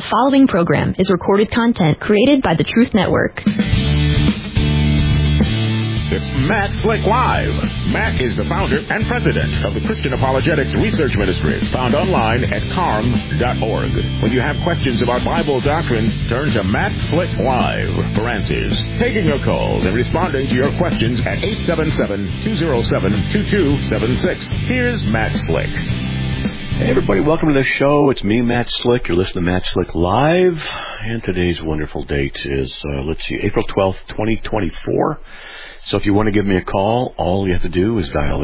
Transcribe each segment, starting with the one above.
The following program is recorded content created by the Truth Network. It's Matt Slick Live. Matt is the founder and president of the Christian Apologetics Research Ministry, found online at carm.org. When you have questions about Bible doctrines, turn to Matt Slick Live for answers. Taking your calls and responding to your questions at 877-207-2276. Here's Matt Slick. Hey everybody, welcome to the show. It's me, Matt Slick. You're listening to Matt Slick Live. And today's wonderful date is, April 12th, 2024. So if you want to give me a call, all you have to do is dial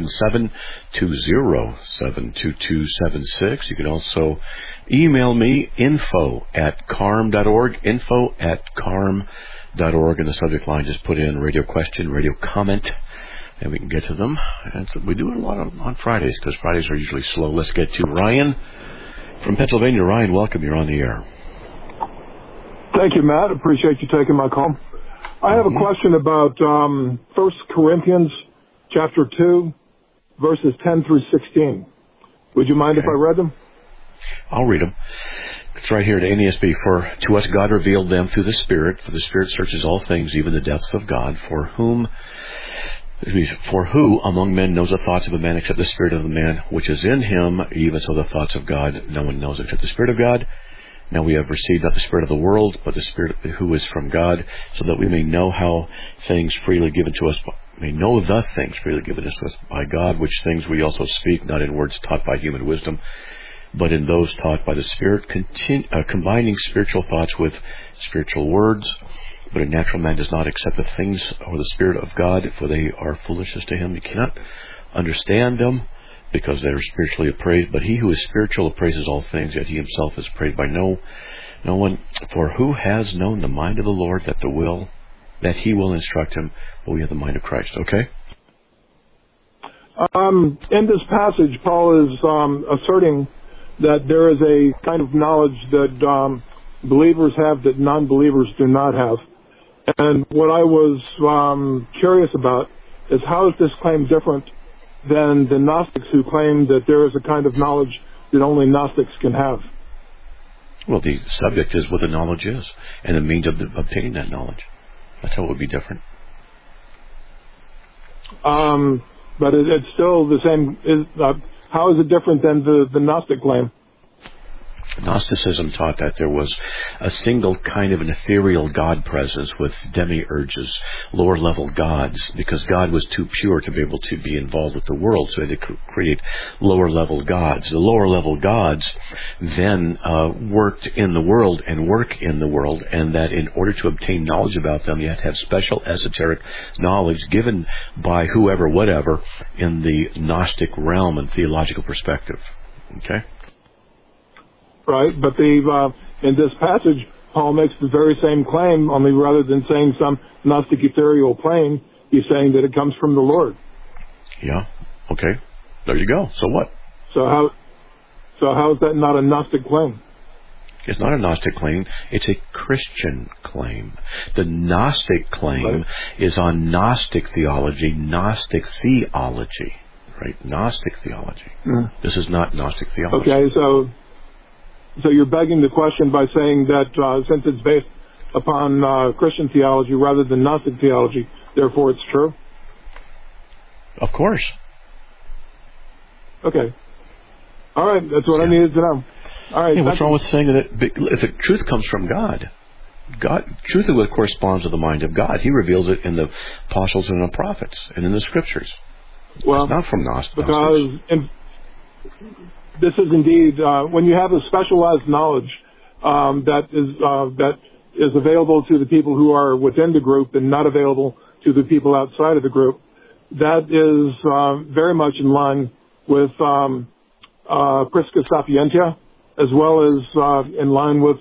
877-207-2276. You can also email me, info@carm.org, info@carm.org. In the subject line, just put in radio question, radio comment, and we can get to them. And so we do it a lot on Fridays, because Fridays are usually slow. Let's get to Ryan from Pennsylvania. Ryan, welcome. You're on the air. Thank you, Matt. Appreciate you taking my call. I have a question about 1 Corinthians chapter 2, verses 10 through 16. Would you mind if I read them? I'll read them. It's right here at NASB. For to us God revealed them through the Spirit, for the Spirit searches all things, even the depths of God. For who among men knows the thoughts of a man except the spirit of the man which is in him? Even so the thoughts of God no one knows except the Spirit of God. Now we have received not the spirit of the world, but the Spirit who is from God, so that we may know how things freely given to us, may know the things freely given to us by God, which things we also speak, not in words taught by human wisdom, but in those taught by the Spirit, combining spiritual thoughts with spiritual words. But a natural man does not accept the things or the Spirit of God, for they are foolishness to him. You cannot understand them, because they are spiritually appraised. But he who is spiritual appraises all things, yet he himself is appraised by no one. For who has known the mind of the Lord, that he will instruct him? But we have the mind of Christ. Okay? In this passage, Paul is asserting that there is a kind of knowledge that believers have that non-believers do not have. And what I was curious about is, how is this claim different than the Gnostics, who claim that there is a kind of knowledge that only Gnostics can have? Well, the subject is what the knowledge is, and the means of obtaining that knowledge. That's how it would be different. But it's still the same. How is it different than the Gnostic claim? Gnosticism taught that there was a single kind of an ethereal God presence with demiurges, lower-level gods, because God was too pure to be able to be involved with the world, so they had to create lower-level gods. The lower-level gods then worked in the world and work in the world, and that in order to obtain knowledge about them, you have to have special esoteric knowledge given by whoever, whatever, in the Gnostic realm and theological perspective. Okay? Right, but in this passage, Paul makes the very same claim, only rather than saying some Gnostic ethereal plane, he's saying that it comes from the Lord. Yeah, okay. There you go. So what? So how is that not a Gnostic claim? It's not a Gnostic claim. It's a Christian claim. The Gnostic claim is on Gnostic theology, Gnostic theology, right? Gnostic theology. Mm. This is not Gnostic theology. Okay, so you're begging the question by saying that since it's based upon Christian theology rather than Gnostic theology, therefore it's true? Of course. Okay. All right, that's what I needed to know. All right. Yeah, what's wrong with saying that if the truth comes from God, truth is what corresponds to the mind of God. He reveals it in the apostles and the prophets and in the scriptures. Well, it's not from Gnostics. Because this is indeed, when you have a specialized knowledge that is available to the people who are within the group and not available to the people outside of the group, that is very much in line with Prisca Sapientia, as well as in line with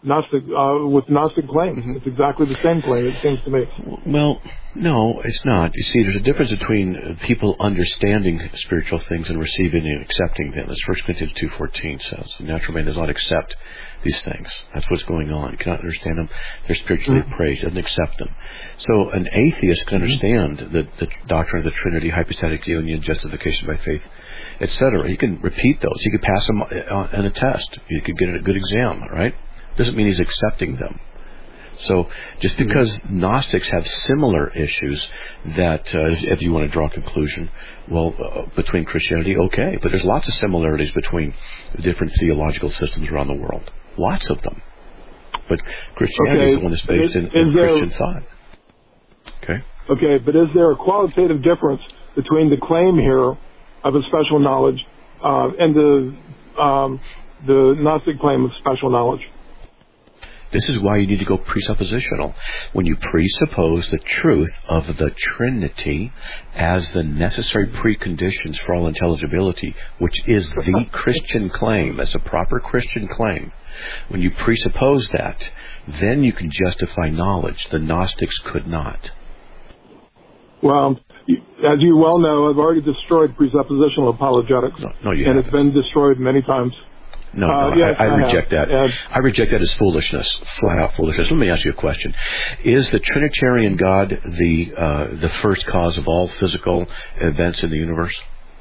Gnostic claims. Mm-hmm. It's exactly the same claim, it seems to me. Well, no, it's not. You see, there's a difference between people understanding spiritual things and receiving and accepting them. As 1 Corinthians 2:14 says, the natural man does not accept these things. That's what's going on. He cannot understand them. They're spiritually appraised. He doesn't accept them. So an atheist can understand the doctrine of the Trinity, hypostatic union, justification by faith, etc. He can repeat those. He could pass them on a test. He could get a good exam, right? Doesn't mean he's accepting them. So just because Gnostics have similar issues that, if you want to draw a conclusion, between Christianity, okay. But there's lots of similarities between different theological systems around the world. Lots of them. But Christianity is the one that's based in Christian thought. Okay. Okay, but is there a qualitative difference between the claim here of a special knowledge and the Gnostic claim of special knowledge? This is why you need to go presuppositional. When you presuppose the truth of the Trinity as the necessary preconditions for all intelligibility, which is the Christian claim, as a proper Christian claim, when you presuppose that, then you can justify knowledge. The Gnostics could not. Well, as you well know, I've already destroyed presuppositional apologetics. No, you haven't. It's been destroyed many times. No, yes, I reject that. I reject that as foolishness, flat-out foolishness. Let me ask you a question. Is the Trinitarian God the first cause of all physical events in the universe?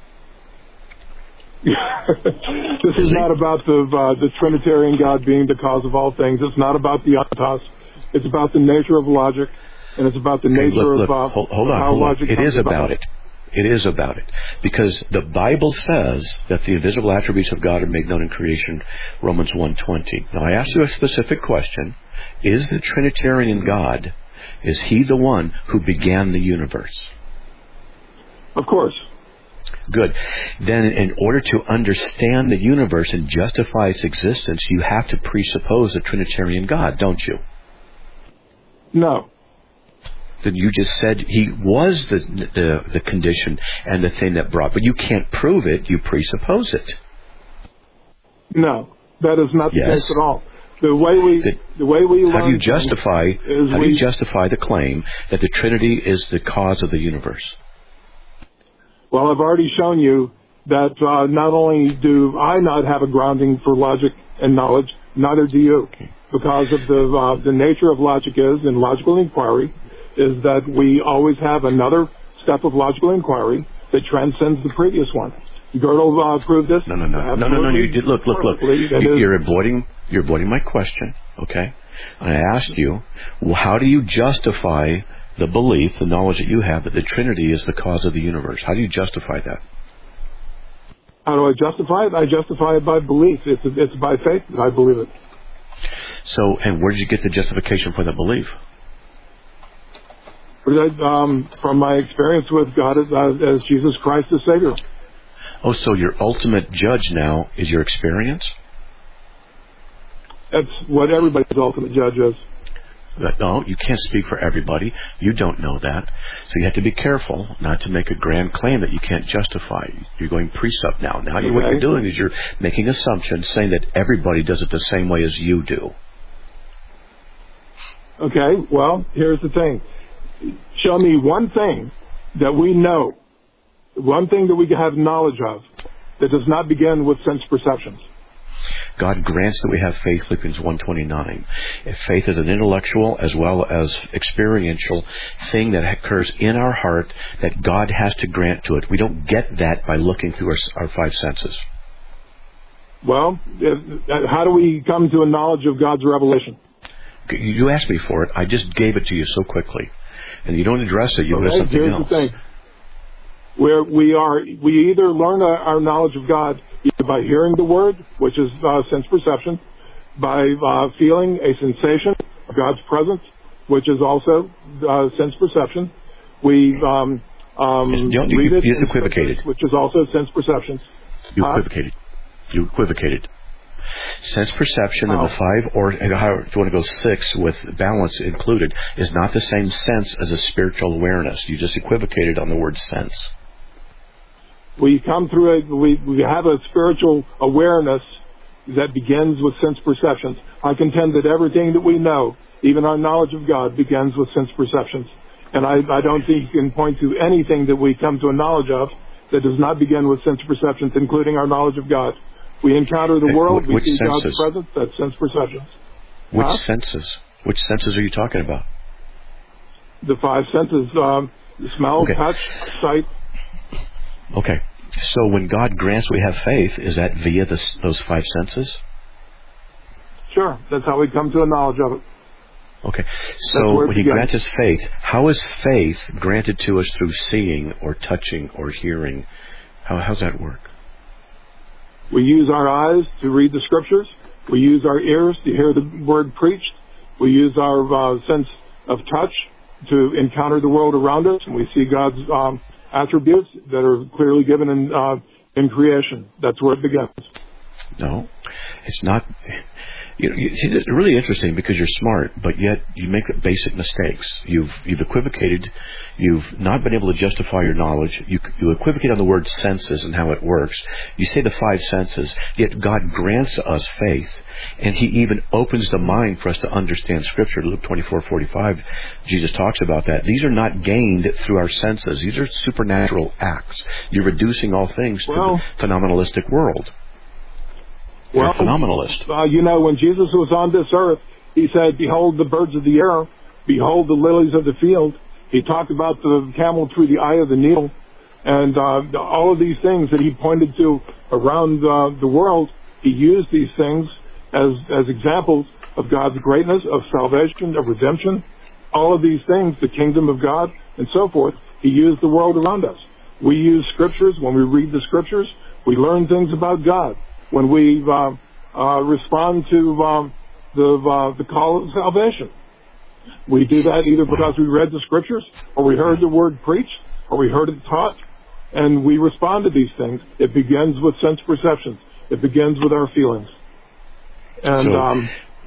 This is not about the Trinitarian God being the cause of all things. It's not about the ontos. It's about the nature of logic, and it's about the nature of how logic. It is about it. It is about it. Because the Bible says that the invisible attributes of God are made known in creation, Romans 1:20. Now, I ask you a specific question. Is the Trinitarian God, is He the one who began the universe? Of course. Good. Then in order to understand the universe and justify its existence, you have to presuppose a Trinitarian God, don't you? No. Then you just said He was the condition and the thing that brought, but you can't prove it, you presuppose it. No, that is not the case at all. The way we learn. How do you justify the claim that the Trinity is the cause of the universe? Well, I've already shown you that not only do I not have a grounding for logic and knowledge, neither do you, because of the nature of logic in logical inquiry. Is that we always have another step of logical inquiry that transcends the previous one. Gödel proved this. No. You did. Look. You're avoiding my question. Okay. I asked you, how do you justify the belief, the knowledge that you have that the Trinity is the cause of the universe? How do you justify that? How do I justify it? I justify it by belief. It's by faith that I believe it. So, and where did you get the justification for that belief? From my experience with God as Jesus Christ the Savior. Oh, so your ultimate judge now is your experience? That's what everybody's ultimate judge is. No, you can't speak for everybody. You don't know that. So you have to be careful not to make a grand claim that you can't justify. You're going precept now. Now what you're doing is you're making assumptions saying that everybody does it the same way as you do. Okay, well, here's the thing. Show me one thing that we know, one thing that we have knowledge of, that does not begin with sense perceptions. God grants that we have faith, Philippians 1:29. If faith is an intellectual as well as experiential thing that occurs in our heart that God has to grant to it. We don't get that by looking through our five senses. Well, how do we come to a knowledge of God's revelation? You asked me for it. I just gave it to you so quickly. And you don't address it, you address something here's else. The thing. Where we either learn our knowledge of God either by hearing the Word, which is sense perception, by feeling a sensation of God's presence, which is also sense perception. We read it, you equivocated, which is also sense perception. You equivocated. Sense perception and the five, or if you want to go six with balance included, is not the same sense as a spiritual awareness. You just equivocated on the word sense. We come through we have a spiritual awareness that begins with sense perceptions. I contend that everything that we know, even our knowledge of God, begins with sense perceptions. And I don't think you can point to anything that we come to a knowledge of that does not begin with sense perceptions, including our knowledge of God. We encounter the world, we see God's presence, that's sense perceptions. Which senses? Which senses are you talking about? The five senses, smell, touch, sight. Okay. So when God grants we have faith, is that via those five senses? Sure. That's how we come to a knowledge of it. Okay. So when He grants us faith, how is faith granted to us through seeing or touching or hearing? How's that work? We use our eyes to read the Scriptures. We use our ears to hear the Word preached. We use our sense of touch to encounter the world around us, and we see God's attributes that are clearly given in creation. That's where it begins. No, it's not. It's really interesting because you're smart, but yet you make basic mistakes. You've equivocated. You've not been able to justify your knowledge. You equivocate on the word senses and how it works. You say the five senses, yet God grants us faith, and He even opens the mind for us to understand Scripture. Luke 24:45, Jesus talks about that. These are not gained through our senses. These are supernatural acts. You're reducing all things to the phenomenalistic world. You're a phenomenalist. When Jesus was on this earth, He said, "Behold the birds of the air, behold the lilies of the field." He talked about the camel through the eye of the needle, and all of these things that He pointed to around the world. He used these things as examples of God's greatness, of salvation, of redemption. All of these things, the kingdom of God, and so forth. He used the world around us. We use Scriptures. When we read the Scriptures, we learn things about God. When we respond to the call of salvation, we do that either because we read the Scriptures, or we heard the Word preached, or we heard it taught, and we respond to these things. It begins with sense perceptions. It begins with our feelings. And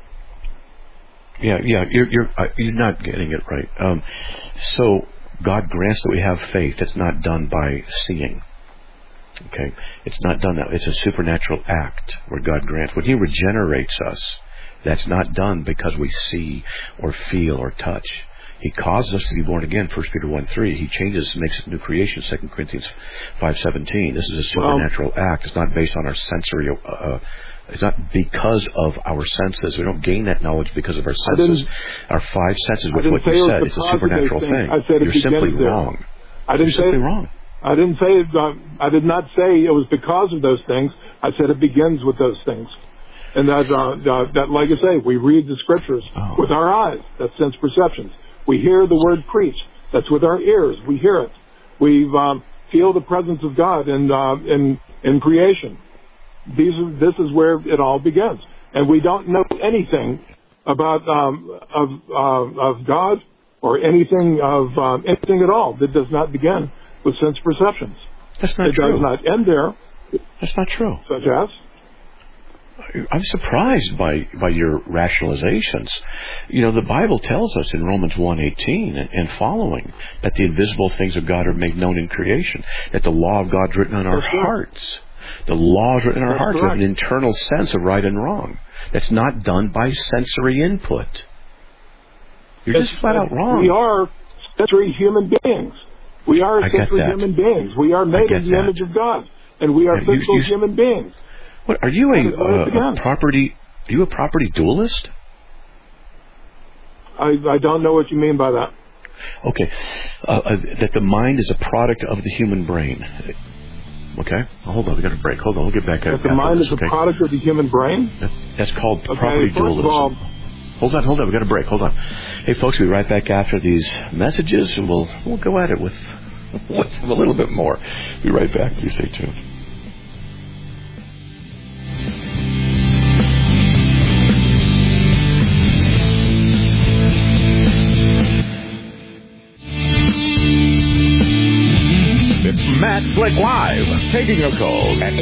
you're not getting it right. So God grants that we have faith. It's not done by seeing. Okay, it's not done that. It's a supernatural act where God grants. When He regenerates us, that's not done because we see or feel or touch. He causes us to be born again, 1 Peter 1:3. He changes us, makes us a new creation, 2 Corinthians 5:17. This is a supernatural act. It's not based on our sensory. It's not because of our senses. We don't gain that knowledge because of our senses. Our five senses, with what you said, it's a supernatural thing. You're simply wrong. You're simply wrong. I didn't say it. I did not say it was because of those things. I said it begins with those things, and that, like I say, we read the Scriptures with our eyes. That's sense perceptions. We hear the Word preached. That's with our ears. We hear it. We feel the presence of God in creation. This is where it all begins, and we don't know anything about of God or anything at all that does not begin with sense perceptions. That's not true. It does not end there. That's not true. Such as? I'm surprised by your rationalizations. The Bible tells us in Romans 1:18 and following that the invisible things of God are made known in creation, that the law of God is written on our hearts. The law is written in our hearts with an internal sense of right and wrong. That's not done by sensory input. You're just flat out wrong. We are sensory human beings. We are sensory human beings. We are made in the image of God, and we are physical human beings. What are you a property? Are you a property dualist? I don't know what you mean by that. Okay, that the mind is a product of the human brain. Okay, hold on, we got a break. Hold on, we'll get back. That the mind is a product of the human brain. That's called property dualism. Hold on, we got a break. Hold on. Hey, folks, we'll be right back after these messages, and we'll go at it with a little bit more. Be right back. Please stay tuned. It's Matt Slick Live, taking your calls at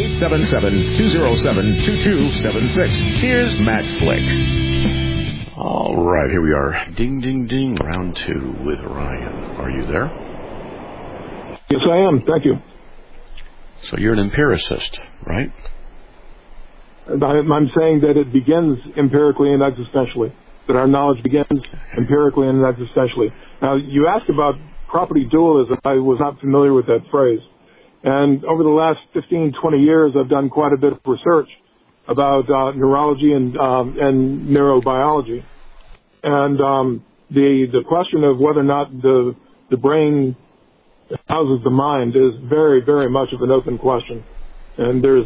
877-207-2276. Here's Matt Slick. All right, here we are. Ding, ding, ding. Round 2 with Ryan. Are you there? Yes, I am. Thank you. So you're an empiricist, right? I'm saying that it begins empirically and existentially, that our knowledge begins empirically and existentially. Now, you asked about property dualism. I was not familiar with that phrase. And over the last 15, 20 years, I've done quite a bit of research about neurology and neurobiology. And the question of whether or not the brain houses the mind is very, very much of an open question. And there's,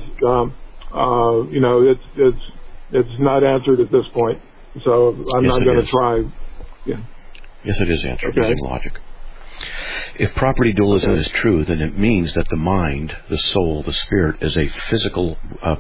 it's not answered at this point. So I'm not going to try. Yeah. Yes, it is answered using logic. If property dualism is true, then it means that the mind, the soul, the spirit is a physical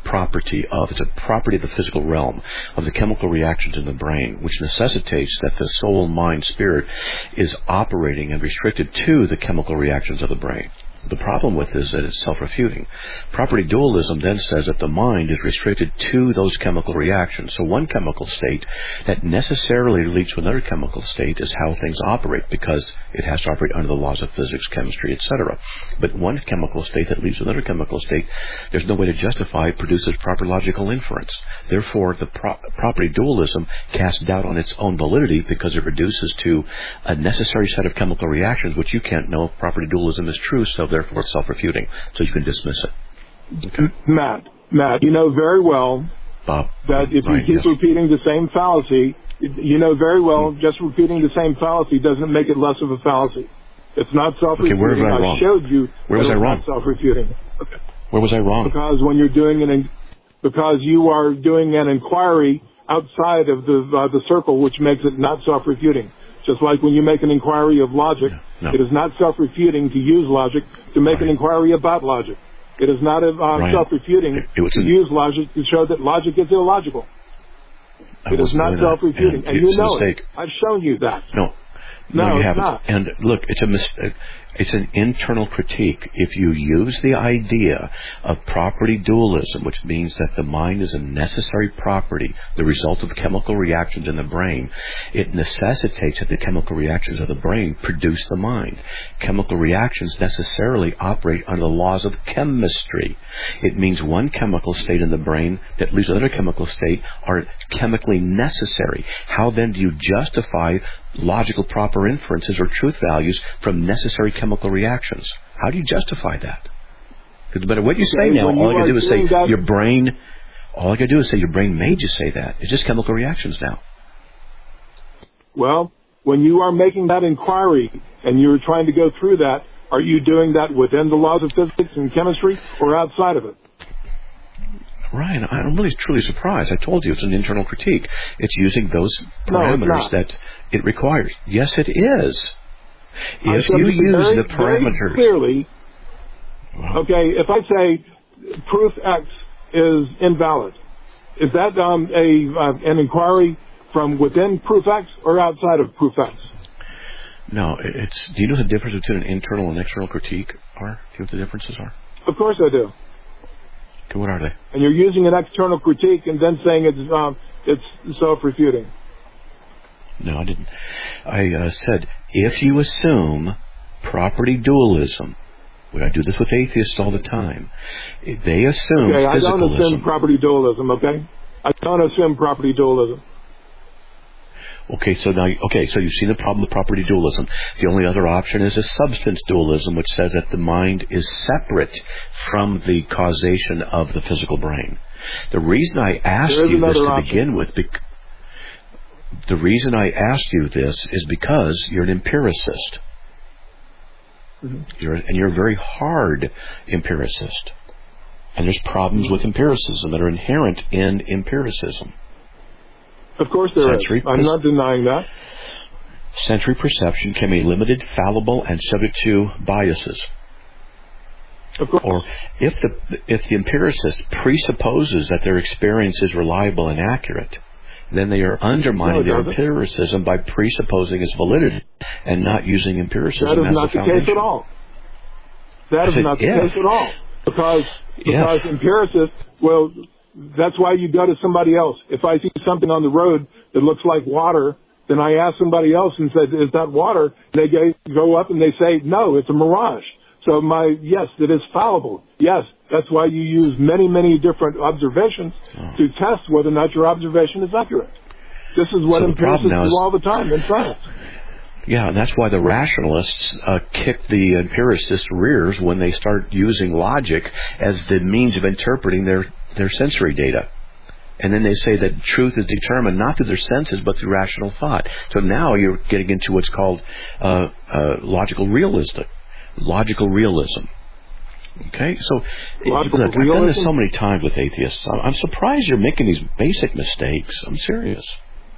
it's a property of the physical realm, of the chemical reactions in the brain, which necessitates that the soul, mind, spirit is operating and restricted to the chemical reactions of the brain. The problem with this is that it's self-refuting. Property dualism then says that the mind is restricted to those chemical reactions. So one chemical state that necessarily leads to another chemical state is how things operate, because it has to operate under the laws of physics, chemistry, etc. But one chemical state that leads to another chemical state, there's no way to justify produces proper logical inference. Therefore, the property dualism casts doubt on its own validity, because it reduces to a necessary set of chemical reactions, which you can't know if property dualism is true, so therefore it's self-refuting, so you can dismiss it. Okay. Matt, you know very well Bob, that if you keep repeating the same fallacy, you know very well just repeating the same fallacy doesn't make it less of a fallacy. It's not self-refuting. Okay, where was I wrong? I showed you where was I wrong? Not self-refuting. Okay. Where was I wrong? Because when you're doing because you are doing an inquiry outside of the circle, which makes it not self-refuting. Just like when you make an inquiry of logic, it is not self-refuting to use logic to make an inquiry about logic. It is not self-refuting to use logic to show that logic is illogical. It is not self-refuting, and you know it. I've shown you that. No, you haven't. Not. And look, it's a mistake. It's an internal critique. If you use the idea of property dualism, which means that the mind is a necessary property, the result of chemical reactions in the brain, it necessitates that the chemical reactions of the brain produce the mind. Chemical reactions necessarily operate under the laws of chemistry. It means one chemical state in the brain that leads to another chemical state are chemically necessary. How then do you justify logical proper inferences or truth values from necessary chemical reactions? How do you justify that? Because no matter what you say now, all I got to do is say your brain. All I got to do is say your brain made you say that. It's just chemical reactions now. Well, when you are making that inquiry and you're trying to go through that, are you doing that within the laws of physics and chemistry or outside of it? Ryan, I'm really truly surprised. I told you it's an internal critique. It's using those parameters that it requires. Yes, it is. If you use the parameters very clearly, okay, if I say proof X is invalid, is that an inquiry from within proof X or outside of proof X? No, it's. Do you know the difference between an internal and external critique are? Do you know what the differences are? Of course I do. Okay, what are they? And you're using an external critique and then saying it's self-refuting. No, I didn't. I said, if you assume property dualism, I do this with atheists all the time, they assume physicalism. I don't assume property dualism, okay? I don't assume property dualism. Okay, so you've seen the problem with property dualism. The only other option is a substance dualism, which says that the mind is separate from the causation of the physical brain. The reason I asked you this to begin with, the reason I asked you this is because you're an empiricist. Mm-hmm. You're a very hard empiricist. And there's problems with empiricism that are inherent in empiricism. Of course there is. I'm not denying that. Sensory perception can be limited, fallible, and subject to biases. Of course. Or if the empiricist presupposes that their experience is reliable and accurate, then they are undermining their empiricism by presupposing its validity and not using empiricism as a foundation. That is not the case at all. That is not the case at all. Because empiricists, well, that's why you go to somebody else. If I see something on the road that looks like water, then I ask somebody else and say, is that water? They go up and they say, no, it's a mirage. So yes, it is fallible. Yes, that's why you use many, many different observations to test whether or not your observation is accurate. This is what empiricists do all the time in science. Yeah, and that's why the rationalists kick the empiricists' rears when they start using logic as the means of interpreting their sensory data. And then they say that truth is determined not through their senses, but through rational thought. So now you're getting into what's called logical realism. Okay, so look, I've done this so many times with atheists. I'm surprised you're making these basic mistakes. I'm serious.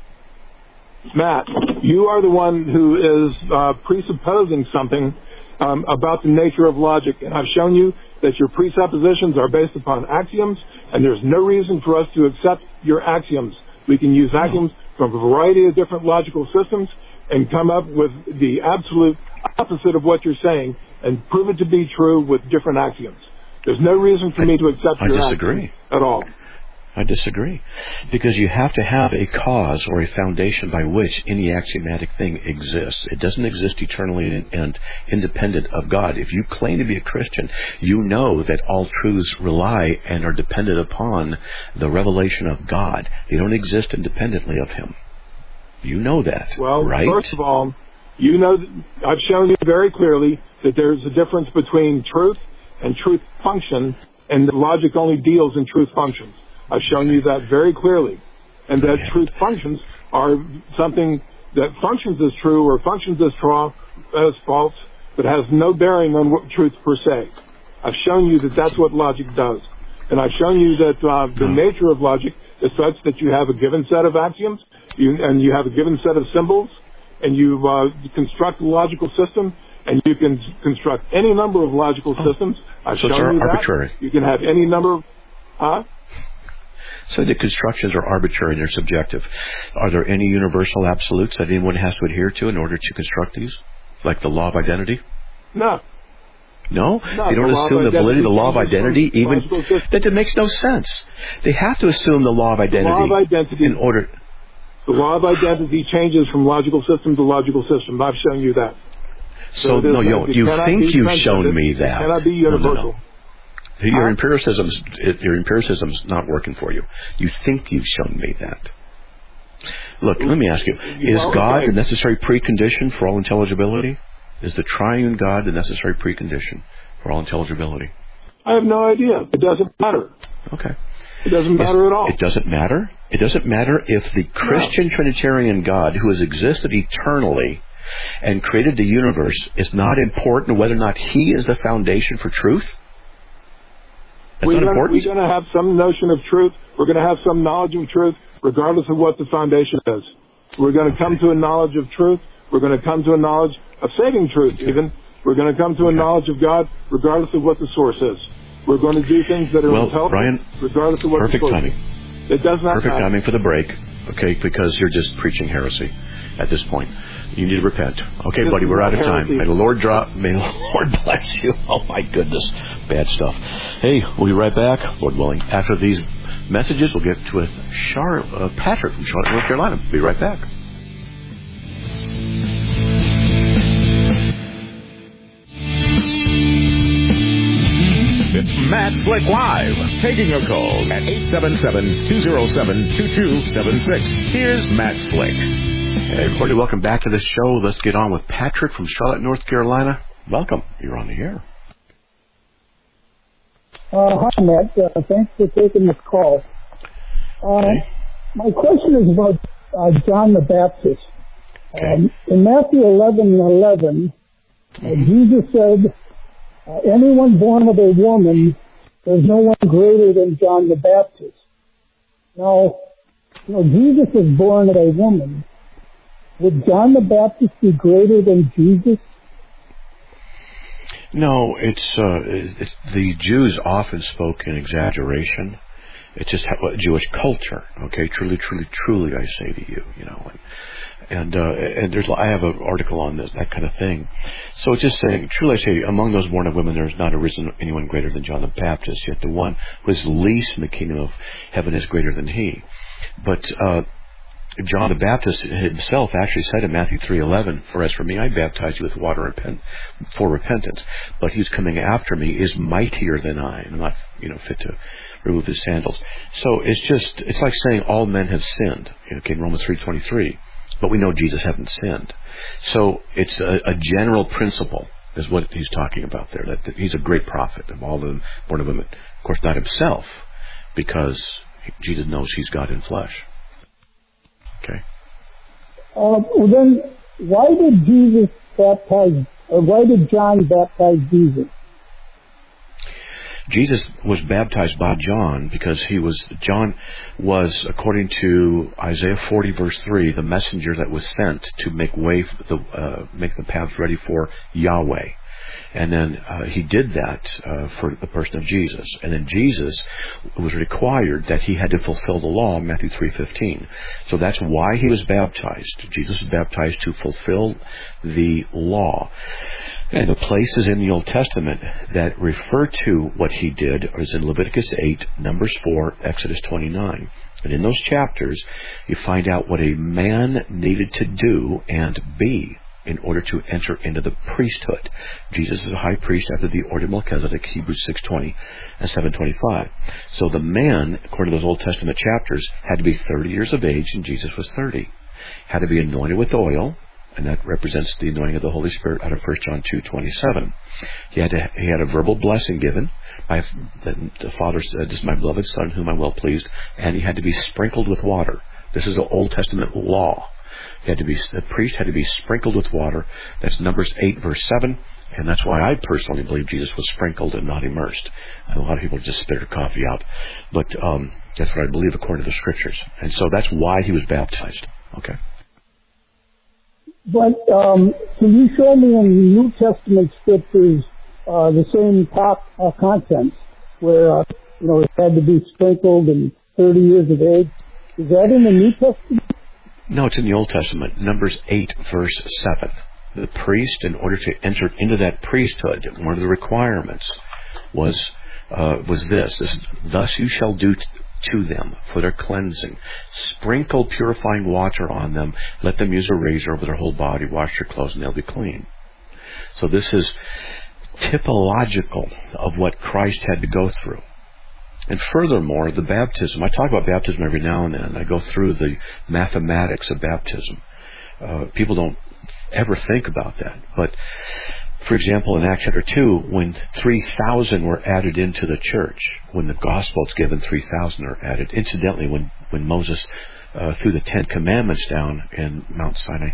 Matt, you are the one who is presupposing something about the nature of logic, and I've shown you that your presuppositions are based upon axioms, and there's no reason for us to accept your axioms. We can use axioms from a variety of different logical systems and come up with the absolute opposite of what you're saying and prove it to be true with different axioms. There's no reason for me to accept your axioms at all. I disagree. Because you have to have a cause or a foundation by which any axiomatic thing exists. It doesn't exist eternally and independent of God. If you claim to be a Christian, you know that all truths rely and are dependent upon the revelation of God. They don't exist independently of Him. You know that, right? Well, first of all, you know, I've shown you very clearly that there's a difference between truth and truth function, and that logic only deals in truth functions. I've shown you that very clearly. And that truth functions are something that functions as true or functions as false, but has no bearing on truth per se. I've shown you that that's what logic does. And I've shown you that the nature of logic is such that you have a given set of axioms, and you have a given set of symbols, and you construct a logical system, and you can construct any number of logical systems. I've shown you arbitrary. That. You can have any number of... So the constructions are arbitrary and they're subjective. Are there any universal absolutes that anyone has to adhere to in order to construct these? Like the law of identity? No. No? They don't assume the validity of the law of identity? Even that makes no sense. They have to assume the law of identity in order... The law of identity changes from logical system to logical system. I've shown you that. So no, you think you've shown me that. It cannot be universal. No. Your empiricism's not working for you. You think you've shown me that. Look, let me ask you, is God the necessary precondition for all intelligibility? Is the triune God the necessary precondition for all intelligibility? I have no idea. It doesn't matter. Okay. It doesn't matter at all. It doesn't matter? It doesn't matter if the Christian Trinitarian God, who has existed eternally and created the universe, is not important whether or not He is the foundation for truth? That's not important? We're going to have some notion of truth. We're going to have some knowledge of truth, regardless of what the foundation is. We're going to come to a knowledge of truth. We're going to come to a knowledge of saving truth, even. We're going to come to a knowledge of God, regardless of what the source is. We're going to do things that are intelligent, Brian, regardless of what the source is. It does not perfect matter. Timing for the break, okay, because you're just preaching heresy at this point. You need to repent. Okay, buddy, we're out of time. May the Lord bless you. Oh, my goodness. Bad stuff. Hey, we'll be right back, Lord willing. After these messages, we'll get with Patrick from Charlotte, North Carolina. Be right back. It's Matt Slick Live, taking your calls at 877-207-2276. Here's Matt Slick. Hey, everybody, welcome back to the show. Let's get on with Patrick from Charlotte, North Carolina. Welcome. You're on the air. Hi, Matt. Thanks for taking this call. My question is about John the Baptist. In Matthew 11:11, Jesus said, anyone born of a woman, there's no one greater than John the Baptist. Now, Jesus is born of a woman. Would John the Baptist be greater than Jesus? No, it's the Jews often spoke in exaggeration. It's just Jewish culture, okay? Truly, I say to you, And there's, I have an article on this, that kind of thing. So it's just saying, truly I say, among those born of women, there is not arisen anyone greater than John the Baptist, yet the one who is least in the kingdom of heaven is greater than he. But John the Baptist himself actually said in Matthew 3:11, "For as for me, I baptize you with water for repentance. But he who's coming after me is mightier than I, and I'm not, fit to remove his sandals." So it's like saying all men have sinned. In Romans 3:23, but we know Jesus hasn't sinned. So it's a general principle is what he's talking about there. That he's a great prophet of all of them, born of him. Of course, not himself, because Jesus knows he's God in flesh. Okay. Then why did John baptize Jesus? Jesus was baptized by John because John was, according to Isaiah 40 verse 3, the messenger that was sent to make the path ready for Yahweh. And then he did that for the person of Jesus. And then Jesus was required that he had to fulfill the law, Matthew 3:15. So that's why he was baptized. Jesus was baptized to fulfill the law. And the places in the Old Testament that refer to what he did is in Leviticus 8, Numbers 4, Exodus 29. And in those chapters, you find out what a man needed to do and be in order to enter into the priesthood. Jesus is a high priest after the order of Melchizedek, Hebrews 6:20 and 7:25. So the man, according to those Old Testament chapters, had to be 30 years of age, and Jesus was 30. Had to be anointed with oil, and that represents the anointing of the Holy Spirit out of 1 John 2:27. He had a verbal blessing given by the Father said, "This is my beloved Son, whom I'm well pleased," and he had to be sprinkled with water. This is an Old Testament law. The priest had to be sprinkled with water. That's Numbers 8 verse 7, and that's why I personally believe Jesus was sprinkled and not immersed. And a lot of people just spit their coffee out, but that's what I believe according to the Scriptures. And so that's why he was baptized. Okay. But can you show me in the New Testament Scriptures the same contents where it had to be sprinkled and 30 years of age? Is that in the New Testament? No, it's in the Old Testament. Numbers 8, verse 7. The priest, in order to enter into that priesthood, one of the requirements was this. Thus you shall do to them for their cleansing. Sprinkle purifying water on them. Let them use a razor over their whole body. Wash their clothes and they'll be clean. So this is typological of what Christ had to go through. And furthermore, the baptism, I talk about baptism every now and then. I go through the mathematics of baptism. People don't ever think about that. But, for example, in Acts chapter 2, when 3,000 were added into the church, when the gospel is given, 3,000 are added. Incidentally, when Moses threw the 10 Commandments down in Mount Sinai,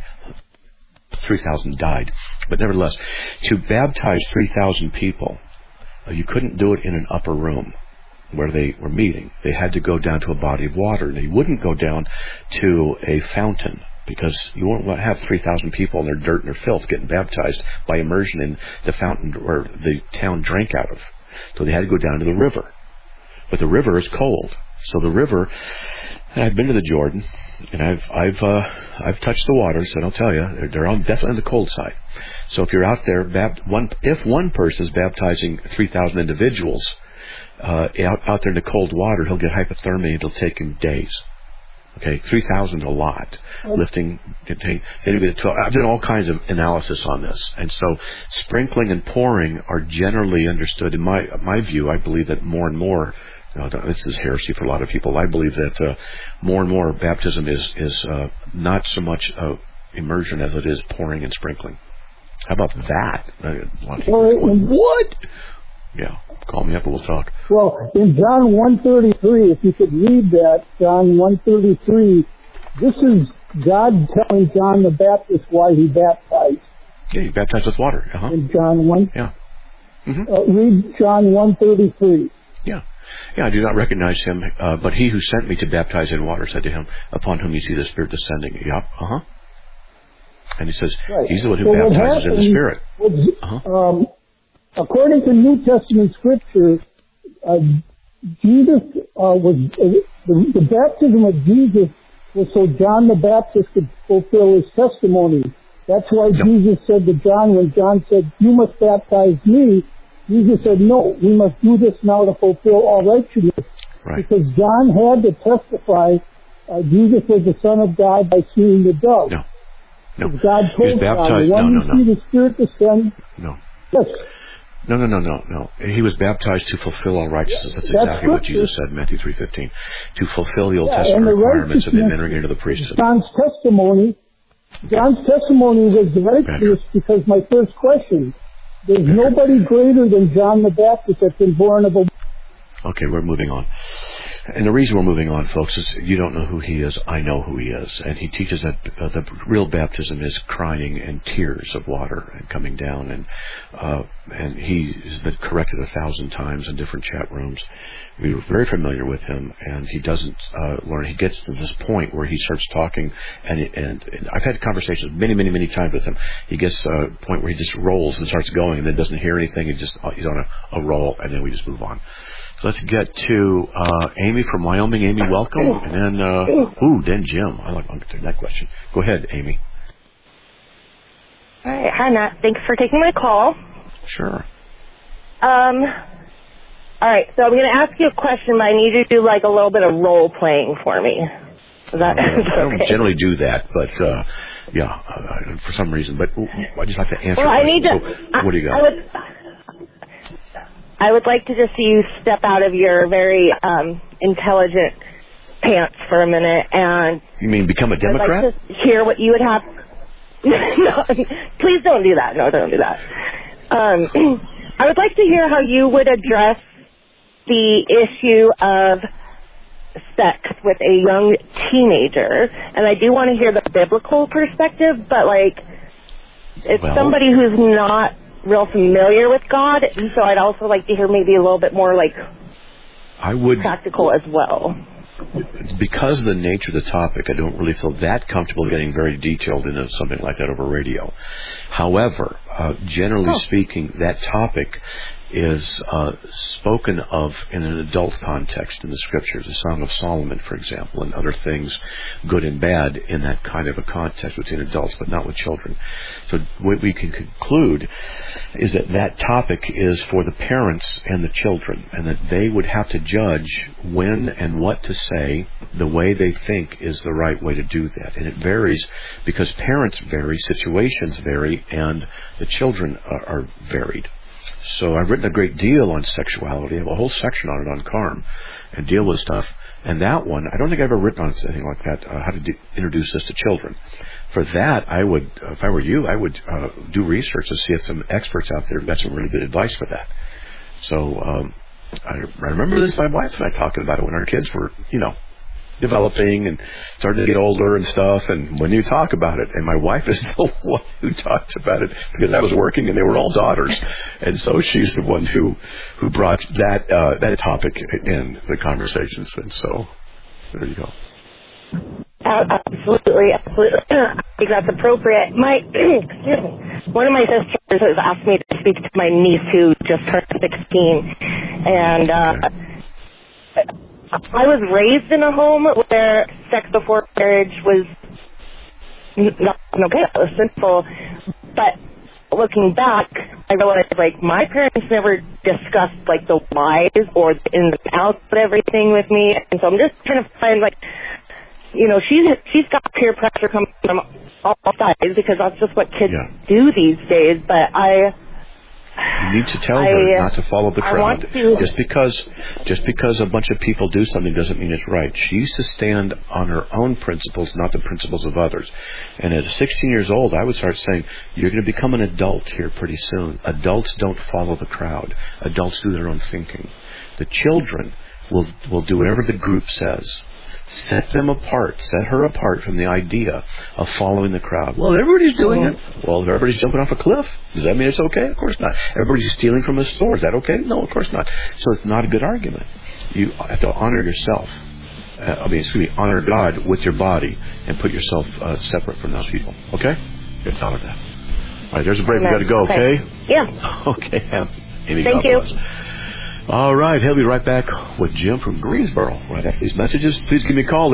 3,000 died. But nevertheless, to baptize 3,000 people, you couldn't do it in an upper room where they were meeting. They had to go down to a body of water. And they wouldn't go down to a fountain because you won't have 3,000 people in their dirt and their filth getting baptized by immersion in the fountain or the town drank out of. So they had to go down to the river. But the river is cold. So the river, and I've been to the Jordan, and I've touched the waters, and I'll tell you, they're definitely on the cold side. So if you're out there, if one person is baptizing 3,000 individuals, out there in the cold water, he'll get hypothermia. It'll take him days. Okay, 3,000 is a lot. Lifting, I've done all kinds of analysis on this, and so sprinkling and pouring are generally understood. In my view, I believe that more and more. This is heresy for a lot of people. I believe that more and more baptism is not so much immersion as it is pouring and sprinkling. How about that? A lot of people are going, what? Yeah, call me up and we'll talk. Well, in John 1:33, if you could read that, John 1:33, this is God telling John the Baptist why he baptized. Yeah, he baptized with water. In John 1. Yeah. Mm-hmm. Read John 1:33. Yeah. Yeah, I do not recognize him, but he who sent me to baptize in water said to him, upon whom you see the Spirit descending. Yep. And he says, right. He's the one who baptizes in the Spirit. According to New Testament Scripture, Jesus the baptism of Jesus was so John the Baptist could fulfill his testimony. That's why Jesus said to John, when John said, "You must baptize me," Jesus said, "No, we must do this now to fulfill all righteousness." Right. Because John had to testify Jesus was the Son of God by seeing the dove. No. God told He was baptized. John, when you see the Spirit descend. No. Yes. No. He was baptized to fulfill all righteousness. That's exactly what Jesus said in Matthew 3:15. To fulfill the Old Testament requirements of entering into the priesthood. John's testimony was the righteousness because my first question, there's nobody greater than John the Baptist that's been born of a... Okay, we're moving on. And the reason we're moving on, folks, is you don't know who he is. I know who he is. And he teaches that the real baptism is crying and tears of water and coming down. And he's been corrected 1,000 times in different chat rooms. We were very familiar with him, and he doesn't learn. He gets to this point where he starts talking, and I've had conversations many times with him. He gets to a point where he just rolls and starts going and then doesn't hear anything. He's on a roll, and then we just move on. So let's get to Amy from Wyoming. Amy, welcome. And then Jim. I like that question. Go ahead, Amy. All right. Hi, Matt. Thanks for taking my call. Sure. All right. So I'm going to ask you a question, but I need you to do like a little bit of role playing for me. Is that okay? I don't generally do that, but for some reason. But I just like to answer. Well, I need to. So, what do you got? I would like to just see you step out of your very intelligent pants for a minute and... You mean become a Democrat? I'd like to hear what you would have... No, please don't do that. No, don't do that. I would like to hear how you would address the issue of sex with a young teenager. And I do want to hear the biblical perspective, but, it's somebody who's not real familiar with God, and so I'd also like to hear maybe a little bit more practical as well. Because of the nature of the topic, I don't really feel that comfortable getting very detailed into something like that over radio. However, generally speaking, that topic is spoken of in an adult context in the Scriptures, the Song of Solomon, for example, and other things, good and bad, in that kind of a context between adults, but not with children. So what we can conclude is that topic is for the parents and the children, and that they would have to judge when and what to say the way they think is the right way to do that. And it varies because parents vary, situations vary, and the children are varied. So I've written a great deal on sexuality. I have a whole section on it on CARM and deal with stuff. And that one, I don't think I've ever written on anything like that, how to introduce this to children. For that, I would, if I were you, I would do research to see if some experts out there have got some really good advice for that. So I remember this, my wife and I talking about it when our kids were, developing and starting to get older and stuff, and when you talk about it, and my wife is the one who talked about it because I was working and they were all daughters, and so she's the one who brought that topic in the conversations, and so there you go. Absolutely. I think that's appropriate. One of my sisters has asked me to speak to my niece who just turned 16, and I was raised in a home where sex before marriage was not okay. It was sinful. But looking back, I realized, my parents never discussed, the whys or the ins and outs of everything with me. And so I'm just trying to find, she's got peer pressure coming from all sides because that's just what kids do these days. But you need to tell her not to follow the crowd. Just because a bunch of people do something doesn't mean it's right. She used to stand on her own principles, not the principles of others. And at 16 years old, I would start saying, you're going to become an adult here pretty soon. Adults don't follow the crowd. Adults do their own thinking. The children will do whatever the group says. Set her apart from the idea of following the crowd. Well, everybody's doing it. Well, if everybody's jumping off a cliff, does that mean it's okay? Of course not. Everybody's stealing from a store. Is that okay? No, of course not. So it's not a good argument. You have to honor yourself. Honor God with your body and put yourself separate from those people. Okay? It's honor that. All right, there's a break. We got to go, okay? Yeah. Okay, Amy, thank you. All right, he'll be right back with Jim from Greensboro right after these messages. Please give me a call,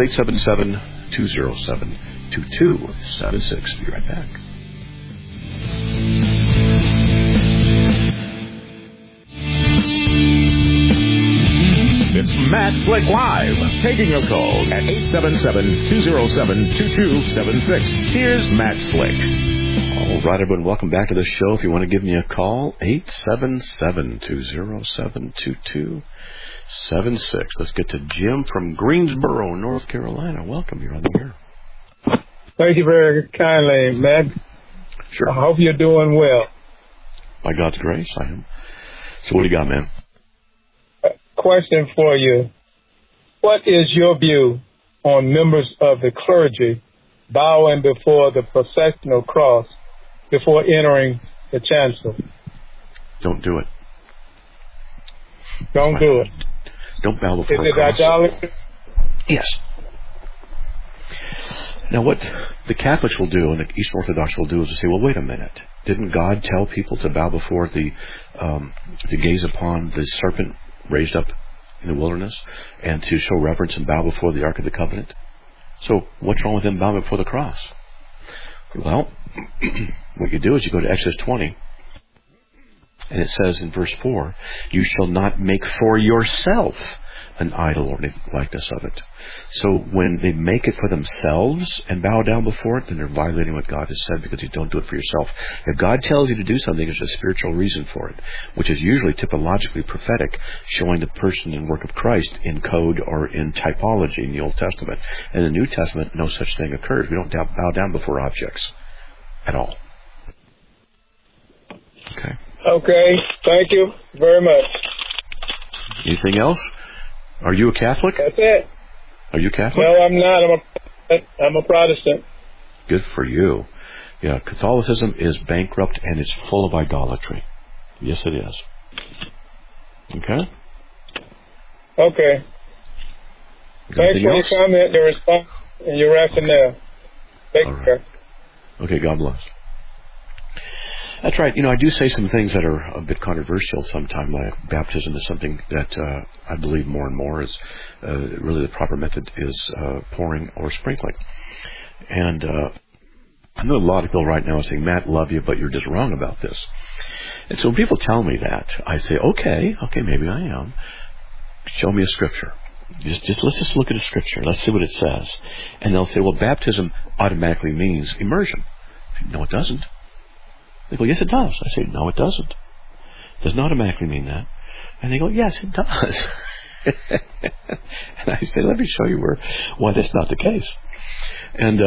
877-207-2276. Be right back. It's Matt Slick Live, taking your calls at 877-207-2276. Here's Matt Slick. All right, everyone, welcome back to the show. If you want to give me a call, 877-207-2276. Let's get to Jim from Greensboro, North Carolina. Welcome. You're on the air. Thank you very kindly, Matt. Sure. I hope you're doing well. By God's grace, I am. So what do you got, man? Question for you. What is your view on members of the clergy bowing before the processional cross before entering the chancel? Don't do it. Don't do it. Don't bow before the cross. Is it idolatry? Yes. Now, what the Catholics will do and the Eastern Orthodox will do is to say, well, wait a minute. Didn't God tell people to bow before to gaze upon the serpent raised up in the wilderness and to show reverence and bow before the Ark of the Covenant? So what's wrong with them bowing before the cross? Well, what you do is you go to Exodus 20, and it says in verse 4, you shall not make for yourself an idol or anything likeness of it. So when they make it for themselves and bow down before it, then they're violating what God has said, because you don't do it for yourself. If God tells you to do something, there's a spiritual reason for it, which is usually typologically prophetic, showing the person and work of Christ in code or in typology in the Old Testament. In the New Testament, no such thing occurs. We don't bow down before objects at all. Okay. Okay. Thank you very much. Anything else? Are you a Catholic? That's it. Are you Catholic? No, I'm not. I'm a Protestant. Good for you. Yeah, Catholicism is bankrupt and it's full of idolatry. Yes, it is. Okay? Okay. Thanks for your comment, your response, and your rationale. Take care. Okay, God bless. That's right. You know, I do say some things that are a bit controversial sometimes. Like baptism is something that I believe more and more is really the proper method is pouring or sprinkling. And I know a lot of people right now are saying, Matt, love you, but you're just wrong about this. And so when people tell me that, I say, okay, maybe I am. Show me a scripture. Let's just look at a scripture. Let's see what it says. And they'll say, well, baptism automatically means immersion. I say, no, it doesn't. They go, yes, it does. I say, no, it doesn't. It doesn't automatically mean that. And they go, yes, it does. And I say, let me show you why that's not the case. And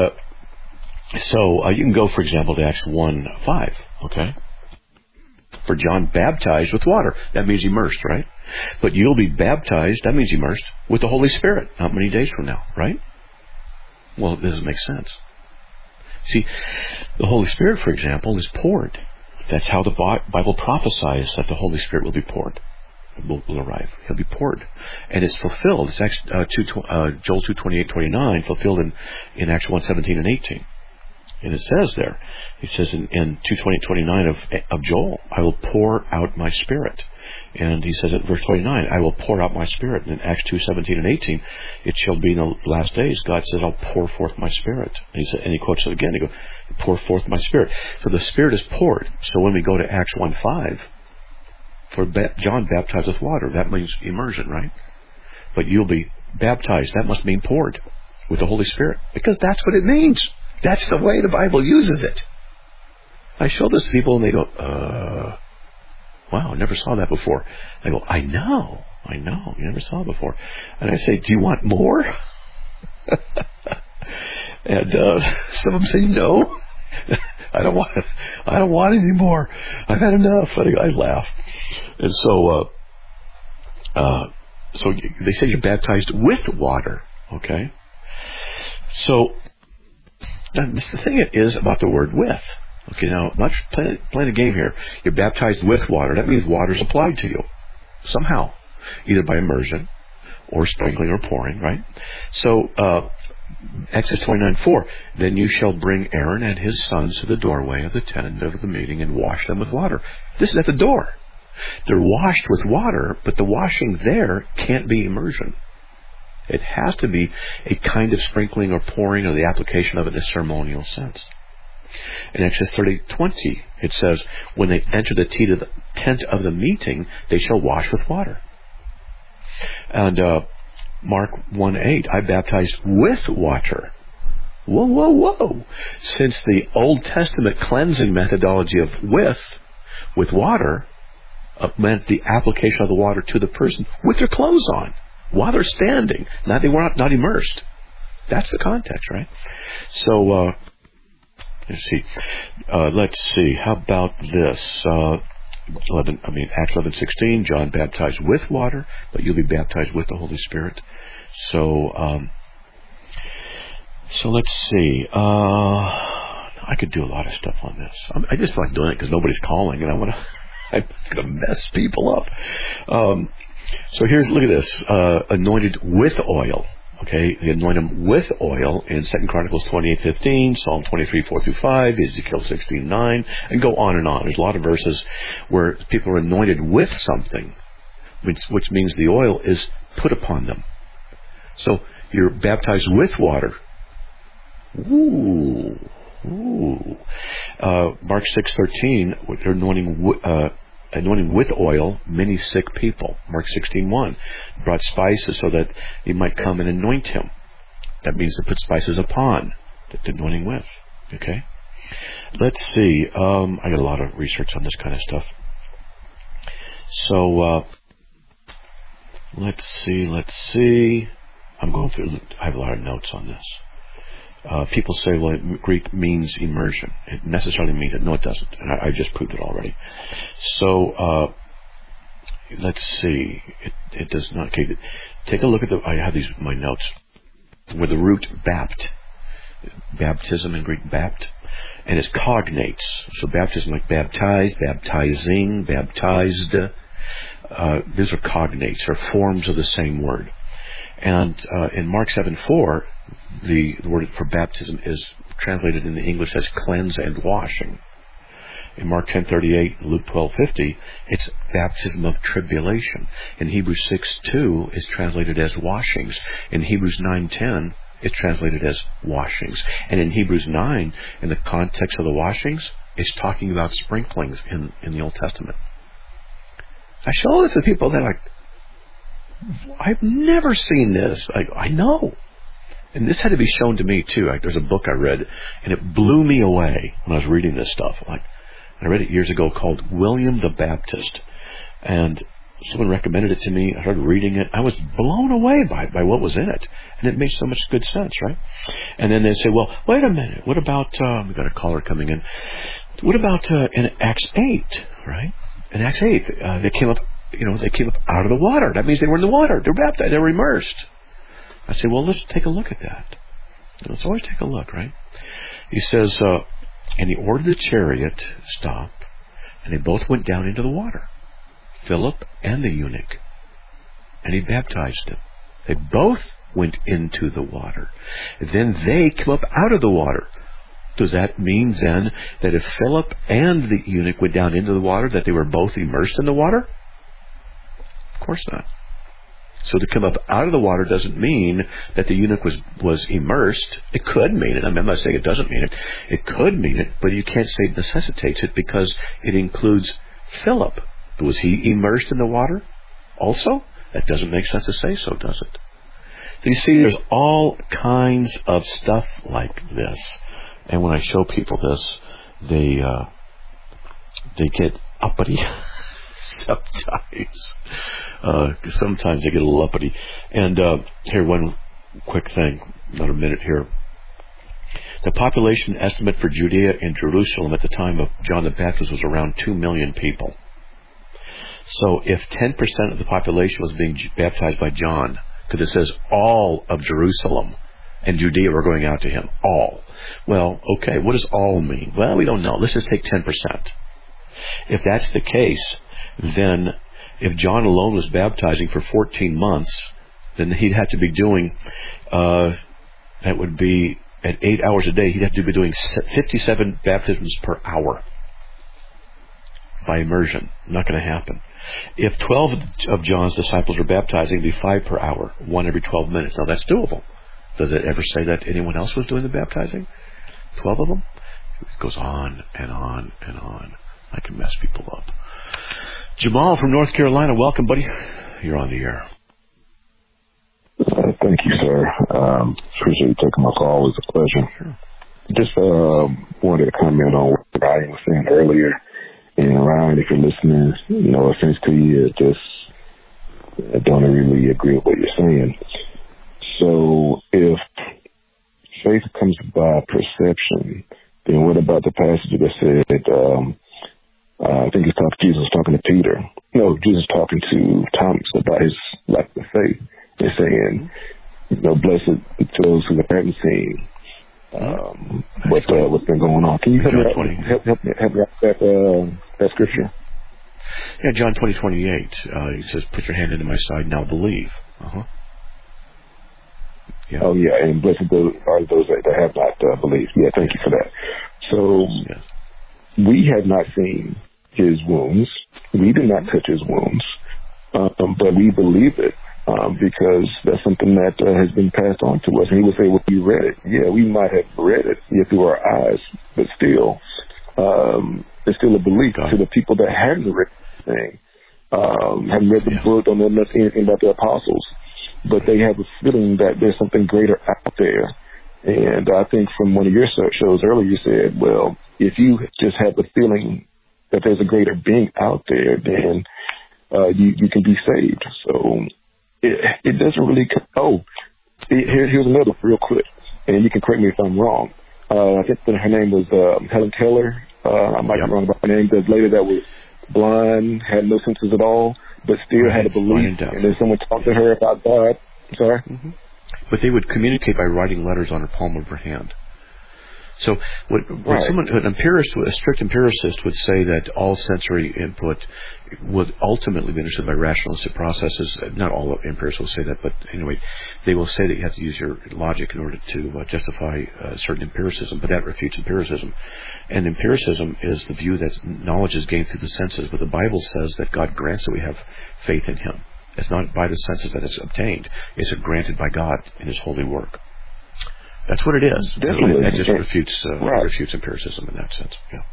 so you can go, for example, to Acts 1:5, okay? For John baptized with water. That means immersed, right? But you'll be baptized, that means immersed, with the Holy Spirit not many days from now, right? Well, it doesn't make sense. See, the Holy Spirit, for example, is poured. That's how the Bible prophesies that the Holy Spirit will be poured. Will arrive. He'll be poured. And it's fulfilled. It's Joel 2:28-29, fulfilled in Acts 1:17 and 18. And it says there, it says in 2:28-29 of Joel, I will pour out my Spirit. And he says at verse 29, I will pour out my Spirit. And in Acts 2:17 and 18, it shall be in the last days, God says, I'll pour forth my Spirit. And he quotes it again. He goes, pour forth my Spirit. So the Spirit is poured. So when we go to Acts 1:5, for John baptized with water, that means immersion, right? But you'll be baptized. That must mean poured with the Holy Spirit. Because that's what it means. That's the way the Bible uses it. I show this to people and they go, wow, I never saw that before. I go, I know, you never saw it before. And I say, do you want more? And some of them say, no, I don't want any more. I've had enough. I laugh. And so they say you're baptized with water, okay? So, the thing is about the word with. Okay, now, not playing a game here. You're baptized with water. That means water's applied to you. Somehow. Either by immersion, or sprinkling, or pouring, right? So, Exodus 29:4, then you shall bring Aaron and his sons to the doorway of the tent of the meeting and wash them with water. This is at the door. They're washed with water, but the washing there can't be immersion. It has to be a kind of sprinkling or pouring or the application of it in a ceremonial sense. In Exodus 30:20, it says, when they enter the tent of the meeting, they shall wash with water. And Mark 1:8, I baptize with water. Whoa, whoa, whoa. Since the Old Testament cleansing methodology of with water meant the application of the water to the person with their clothes on, while they're standing. They were not immersed. That's the context, right? So, let's see. How about this? Acts 11:16, John baptized with water, but you'll be baptized with the Holy Spirit. So let's see. I could do a lot of stuff on this. I just like doing it because nobody's calling, and I'm gonna mess people up. So look at this. Anointed with oil. Okay, they anoint him with oil in 2 Chronicles 28:15, Psalm 23:4-5, Ezekiel 16:9, and go on and on. There's a lot of verses where people are anointed with something, which means the oil is put upon them. So you're baptized with water. Ooh. Mark 6:13, they're anointing with oil many sick people. Mark 16:1, brought spices so that he might come and anoint him. That means to put spices upon, the anointing with. Okay? Let's see. I got a lot of research on this kind of stuff. So, let's see. I'm going through, I have a lot of notes on this. People say, well, Greek means immersion. It necessarily means it. No, it doesn't. And I just proved it already. So, let's see. It does not. Okay, take a look at I have these in my notes. Where the root baptism in Greek, bapt, and it's cognates. So baptism like baptized, baptizing, baptized. These are cognates, or forms of the same word. And in Mark 7:4, the word for baptism is translated in the English as cleanse and washing. In Mark 10:38, Luke 12:50, it's baptism of tribulation. In Hebrews 6:2, it's translated as washings. In Hebrews 9:10, it's translated as washings. And in Hebrews 9, in the context of the washings, it's talking about sprinklings in the Old Testament. I show this to people that are like, I've never seen this. I know. And this had to be shown to me too. There's a book I read, and it blew me away when I was reading this stuff. I read it years ago called William the Baptist. And someone recommended it to me. I started reading it. I was blown away by what was in it. And it made so much good sense, right? And then they say, well, wait a minute. What about, we got a caller coming in. What about in Acts 8, right? In Acts 8, they came up out of the water. That means they were in the water. They were baptized. They were immersed. I say, well, let's take a look at that. Let's always take a look, right? He says, and he ordered the chariot to stop, and they both went down into the water, Philip and the eunuch, and he baptized them. They both went into the water. Then they came up out of the water. Does that mean then that if Philip and the eunuch went down into the water, that they were both immersed in the water? Of course not. So to come up out of the water doesn't mean that the eunuch was immersed. It could mean it. I'm not saying it doesn't mean it. It could mean it, but you can't say it necessitates it because it includes Philip. Was he immersed in the water also? That doesn't make sense to say so, does it? So you see, there's all kinds of stuff like this. And when I show people this, they get uppity. Sometimes they get a little uppity. And here, one quick thing, another minute here. The population estimate for Judea and Jerusalem at the time of John the Baptist was around 2 million people. So if 10% of the population was being baptized by John, because it says all of Jerusalem and Judea were going out to him, all. Well, okay, what does all mean? Well, we don't know. Let's just take 10%. If that's the case, then if John alone was baptizing for 14 months, then he'd have to be doing, that would be at 8 hours a day, he'd have to be doing 57 baptisms per hour by immersion. Not going to happen. If 12 of John's disciples were baptizing, it'd be 5 per hour, 1 every 12 minutes. Now that's doable. Does it ever say that anyone else was doing the baptizing? 12 of them? It goes on and on and on. I can mess people up. Jamal from North Carolina, welcome, buddy. You're on the air. Thank you, sir. Appreciate you taking my call. It was a pleasure. Sure. Just wanted to comment on what Ryan was saying earlier. And Ryan, if you're listening, no offense to you, just don't really agree with what you're saying. So if faith comes by perception, then what about the passage that said, I think Jesus was talking to Peter. No, Jesus talking to Thomas about his lack of faith. And saying, blessed to those who haven't seen what's been going on. Can you help me out that scripture? Yeah, John 20:28. He says, "Put your hand into my side, now believe." Yeah. Oh, yeah, and blessed are those that have not believed. Yeah, thank you for that. So we have not seen his wounds. We did not touch his wounds, but we believe it. Because that's something that has been passed on to us. And he would say, well, you read it. Yeah, we might have read it through our eyes, but still, there's still a belief to the people that haven't read the thing, haven't read the book, don't know anything about the apostles, but they have a feeling that there's something greater out there. And I think from one of your shows earlier, you said, well, if you just have the feeling that there's a greater being out there, then you can be saved. So it doesn't really. Here's another real quick, and you can correct me if I'm wrong. I think that her name was Helen Keller. I might be wrong about her name. The lady that was blind, had no senses at all, but still had a belief. And then someone talked to her about God. I'm sorry? Mm-hmm. But they would communicate by writing letters on her palm of her hand. So a strict empiricist would say that all sensory input would ultimately be understood by rationalistic processes. Not all empiricists will say that, but anyway, they will say that you have to use your logic in order to justify certain empiricism, but that refutes empiricism. And empiricism is the view that knowledge is gained through the senses, but the Bible says that God grants that we have faith in Him. It's not by the senses that it's obtained. It's granted by God in His holy work. That's what it is. Definitely. That just refutes empiricism in that sense. Yeah.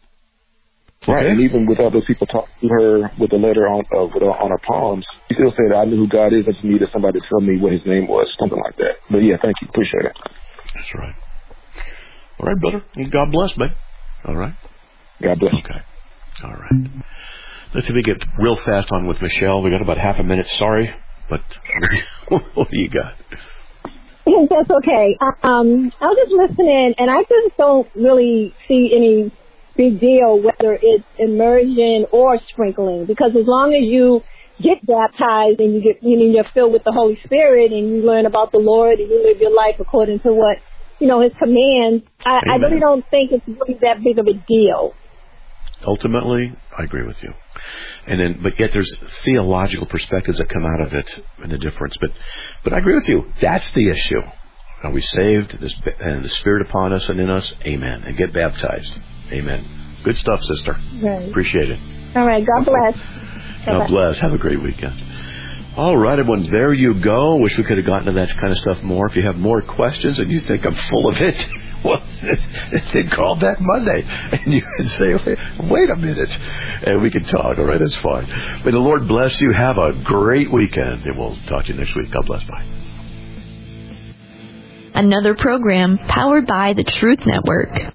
Right, and even with all those people talking to her with the letter on her palms, she still said, I knew who God is, I just needed somebody to tell me what His name was, something like that. But yeah, thank you. Appreciate it. That's right. All right, brother. God bless, babe. All right? God bless. Okay. All right. Let's see if we get real fast on with Michelle. We got about half a minute. Sorry, but what do you got? That's okay. I was just listening, and I just don't really see any big deal whether it's immersion or sprinkling, because as long as you get baptized and you're filled with the Holy Spirit and you learn about the Lord and you live your life according to what His commands, I really don't think it's really that big of a deal. Ultimately, I agree with you. But yet there's theological perspectives that come out of it and the difference. But I agree with you. That's the issue. Are we saved and the Spirit upon us and in us? Amen. And get baptized. Amen. Good stuff, sister. Right. Appreciate it. All right. God bless. God bless. Have a great weekend. All right, everyone. There you go. Wish we could have gotten to that kind of stuff more. If you have more questions and you think I'm full of it, well, then call back Monday and you can say, wait a minute, and we can talk. All right, that's fine. May the Lord bless you. Have a great weekend, and we'll talk to you next week. God bless. Bye. Another program powered by the Truth Network.